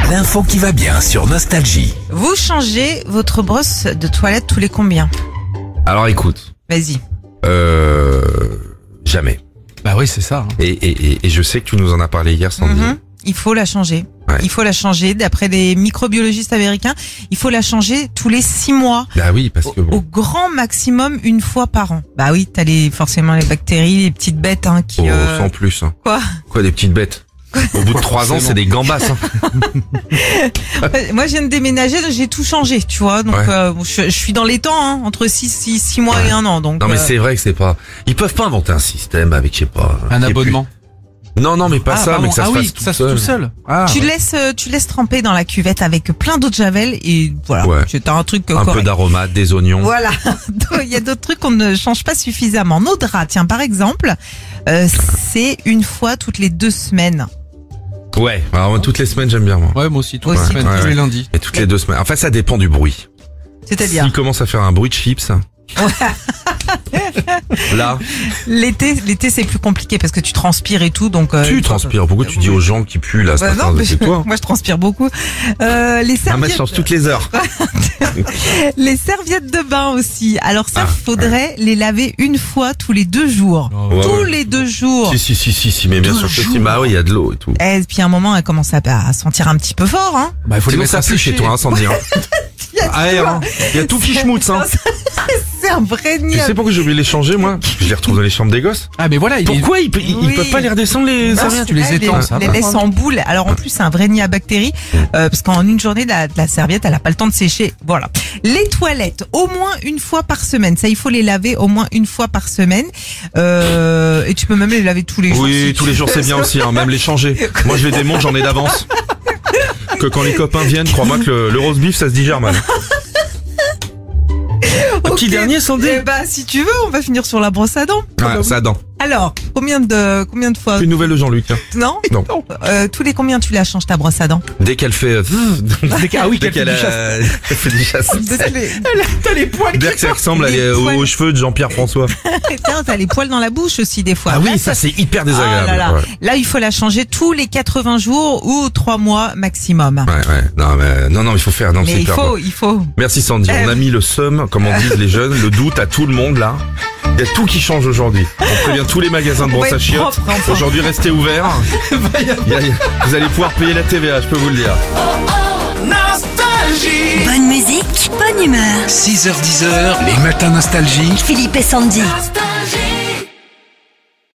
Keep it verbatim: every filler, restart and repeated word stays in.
L'info qui va bien sur Nostalgie. Vous changez votre brosse de toilette tous les combien? Alors écoute, Vas-y. euh, jamais. Bah oui, c'est ça. Hein. Et, et, et, et je sais que tu nous en as parlé hier, Sandy. Mhm. Il faut la changer. Ouais. Il faut la changer. D'après des microbiologistes américains, il faut la changer tous les six mois. Bah oui, parce que Au, bon. au grand maximum une fois par an. Bah oui, t'as les, forcément les bactéries, les petites bêtes hein, qui... Oh, euh, sans plus. Hein. Quoi Quoi, des petites bêtes. Au bout de trois ans, c'est des gambas. Hein. Ouais, Moi, je viens de déménager, donc j'ai tout changé, tu vois. Donc, Ouais. euh, je, je suis dans les temps, hein, entre six, six, six mois et un an. Donc, Non mais euh, c'est vrai que c'est pas. Ils peuvent pas inventer un système avec, je sais pas. Un qui est abonnement. plus- Non non mais pas ah, ça, pardon. mais que ça ah se oui, fasse que ça tout se seul. tout seul. Ah, tu ouais. laisses, euh, tu laisses tremper dans la cuvette avec plein d'eau de javel et voilà. Ouais. C'est un truc euh, Un peu correct. d'aromates, des oignons. Voilà. Donc, il y a d'autres trucs qu'on ne change pas suffisamment. Nos draps, tiens, par exemple, euh, c'est une fois toutes les deux semaines. Ouais. Alors toutes les semaines j'aime bien moi. Ouais, moi aussi, toutes Aussi, les semaines, ouais, tous ouais. les lundis. Et toutes les deux semaines. Enfin ça dépend du bruit. C'est-à-dire, S'il commence à faire un bruit de chips. Là, l'été, l'été c'est plus compliqué parce que tu transpires et tout, donc. euh, tu une fois- transpires. Pourquoi tu dis aux gens qui puent là ce Bah matin, non, mais c'est toi. moi je transpire beaucoup. Euh, les Ah, moi, je serviettes, change toutes les heures. les serviettes de bain aussi. Alors ça, Ah, faudrait les laver une fois tous les deux jours. Oh, Ouais, tous ouais. les deux jours. Si, si, si, si, si, mais bien Deux sûr que si. jours. Bah oui, il y a de l'eau et tout. Et puis à un moment, elle commence à, à sentir un petit peu fort, hein. Bah, il faut les Sinon, mettre ça à pue chez sécher. toi, hein, Sandy. Hein. Air, hein. Il y a tout qui schmoutz, hein. C'est un vrai Tu niais. sais pourquoi j'ai oublié de les changer, moi? Je les retrouve dans les chambres des gosses. Ah, mais voilà, il est... Pourquoi ils, ils, ils Oui. peuvent pas les redescendre, les Non, serviettes? tu les elle étends, les, ça les va. laisse en boule. Alors en plus, c'est un vrai nid à bactéries euh, parce qu'en une journée, la, la serviette, elle a pas le temps de sécher. Voilà. Les toilettes, au moins une fois par semaine. Ça, il faut les laver au moins une fois par semaine. Euh, et tu peux même les laver tous les jours. Oui, si tous tu les jours c'est bien aussi, hein, même les changer. Moi je les démonte, j'en ai d'avance. Que quand les copains viennent, crois-moi que le, le roast beef ça se digère mal. Un petit Ok. dernier, Sandy? Eh bah, si tu veux, on va finir sur la brosse à dents. Ouais, ça dent. Alors, combien de combien de fois Une nouvelle de Jean-Luc. Hein. Non. Non. Euh, tous les combien tu la changes ta brosse à dents? Dès qu'elle fait... euh, Ah oui, Dès qu'elle fait qu'elle du chasse. euh, elle fait du chasse. T'as les, T'as les poils Dès que ça ressemble à Les les- aux, poils. aux cheveux de Jean-Pierre François. Tiens, t'as les poils dans la bouche aussi des fois. Ah Là, oui, ça c'est hyper désagréable. Ah là, là. Ouais. Là, il faut la changer tous les quatre-vingts jours ou trois mois maximum. Ouais, ouais. Non, mais, non, non, il faut faire. Non, c'est Mais il hyper faut, bon. il faut. Merci Sandy, Eh on a oui. mis le seum, comme on disent les jeunes, le doute à tout le monde là. Il y a tout qui change aujourd'hui. On prévient tous les magasins de On va brosse à être chiottes. propre, enfin. Aujourd'hui, restez ouverts. Il y a- il y a- vous allez pouvoir payer la T V A, je peux vous le dire. Bonne musique, bonne humeur. six heures dix, les matins Nostalgie. Philippe et Sandy. Nostalgie.